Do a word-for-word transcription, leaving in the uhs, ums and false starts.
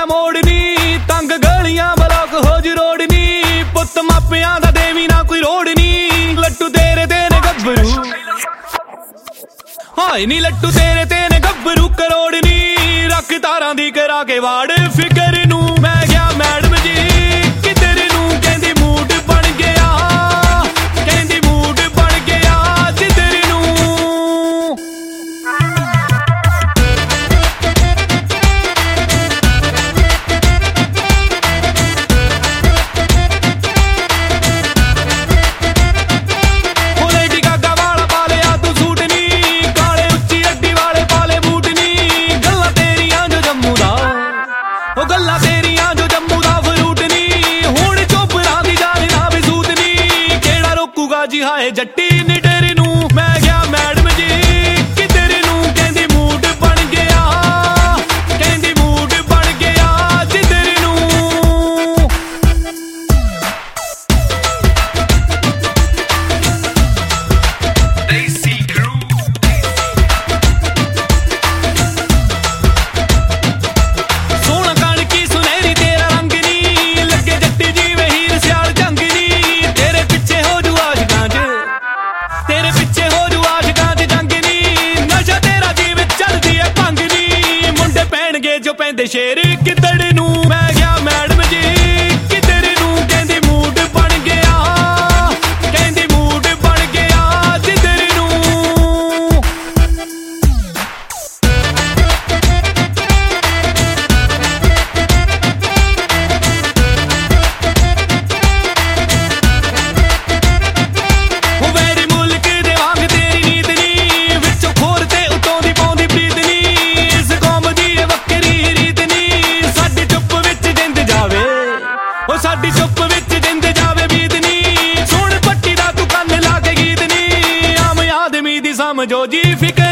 तेरा मोड़ नी तंग गलियां ब्लॉक हो ज रोड नी पुत मापियां दा देवी ना कोई रोड नी लट्टू तेरे तेरे गब्बरू हाय नी लट्टू तेरे तेरे गब्बरू करोड़ नी रख तारां दी करा के वाड़ फिकर नू मैं गया मैडम जी किधर नू कहंदी मूड बन गया कहंदी मूड बन गया जिधर नू गल्लां तेरियां जो जम्मू दा फ्रूट नी हुण चोपड़ा दी जाने ना भी सूत नी केड़ा रोकूगा जी हाय जट्टी निडर नू मैं गया मैडम जी किधर नू कहंदी मूड बन गया कहंदी मूड बन गया जिधर नू देसी क्रू जो पैंदे शेर किधर नू मैं गया मैडम जी किधर नू कहंदी मूड बन गया कहंदी मूड बन गया जिधर नू वो वेरी मुल्क दे वांग तेरी नीत नी विचों खोर ते उतों दी पौंदी प्रीत नी इस कौम दी साडी चुप विच जिंद जावे बीत नी सुन पट्टी दा तू कन्न ला के गीत नी आम आदमी दी समझो जी फिकर